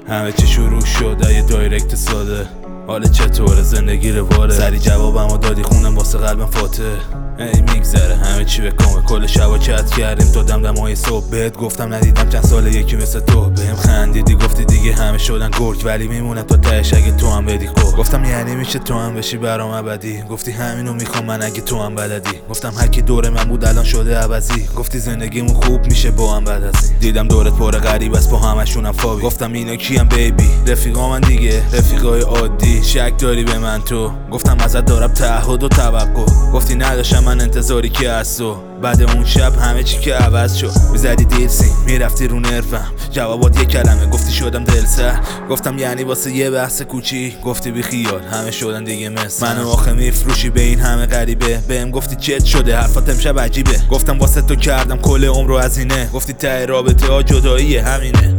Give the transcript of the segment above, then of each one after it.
همه چی شروع شد یه دایرکت ساده. حالا چطوره زندگی رواره؟ سری جوابمو دادی خوندم واسه قلبم فاتح. ای میگذره همه چی به کامه. کل شبا چت کردیم تا دمدمای صبح. بهت گفتم ندیدم چند ساله یکی مثل تو. بهم خندیدی گفتی دیگه همه شدن گرگ، ولی میمونه تا تهش اگه تو هم بدی خب. گفتم یعنی میشه تو هم بشی برام ابدی؟ گفتی همینو میخوام من اگه تو هم بلدی. گفتم هر کی دور من بود الان شده عوضی. گفتی زندگیمون خوب میشه با هم بعد از این. دیدم دورت پر غریب است با همشونم فابی. گفتم اینا کیم بیبی؟ رفیقا من دیگه، رفیقای عادی. شک داری به من تو؟ گفتم ازت دارم تعهد و توقع. گفتی نداشتم من انتظاری که از تو. بعد اون شب همه چی که عوض شد. میزدی دیرسین میرفتی رو نرفم. جوابات یه کلمه گفتی شدم دلسر. گفتم یعنی واسه یه بحث کوچی؟ گفتی بی خیال همه شدن دیگه مثل منو آخه میفروشی به این همه غریبه. بهم گفتی چت شده حرفات امشب عجیبه. گفتم واسه تو کردم کل عمر رو هزینه. گفتی ته رابطه ها جداییه همینه.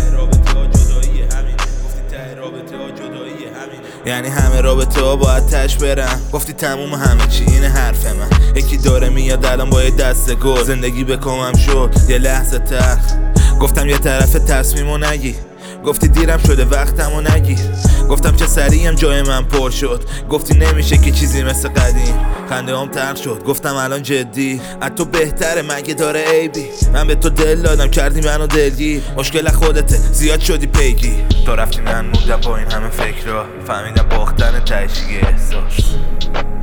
یعنی همه رابطه ها باید تش برن. گفتی تموم همه چی اینه حرف من. یکی داره میاد الان با یه دست گل. زندگی به کامم شد یه لحظه تر. گفتم یه طرف تصمیمو نگیر. گفتی دیرم شده وقتمو نگیر. گفتم چه سریعم جای من پر شد. گفتی نمیشه که چیزی مثل قدیم. خنده هم ترک شد. گفتم الان جدی از تو بهتره مگه داره عیبی؟ من به تو دل دادم کردی منو دلگیر. مشکل خودته زیاد شدی پیگی. تو رفتی من موندم با این همه فکرها. فهمیدم باختن تهش احساس.